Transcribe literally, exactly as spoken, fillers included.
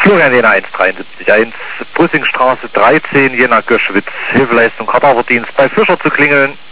Florian Jena eins drei sieben eins, Bussingstraße dreizehn, Jena Göschwitz, Hilfeleistung Kadaverdienst bei Fischer zu klingeln.